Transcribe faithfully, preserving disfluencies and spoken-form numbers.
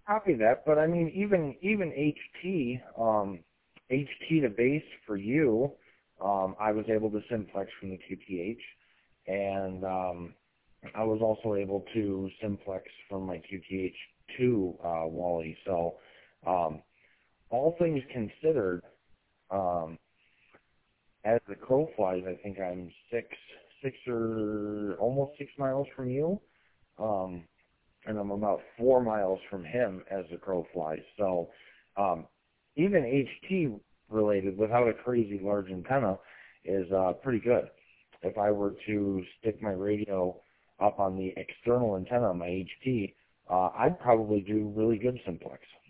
Copy that, but I mean, even even H T, um, H T to base for you, um, I was able to simplex from the Q T H, and um, I was also able to simplex from my Q T H two uh, Wally. So, um, all things considered, um, as the crow flies, I think I'm six, six or almost six miles from you. Um, and I'm about four miles from him as the crow flies. So um, even H T related, without a crazy large antenna, is uh, pretty good. If I were to stick my radio up on the external antenna on my H T, uh, I'd probably do really good simplex.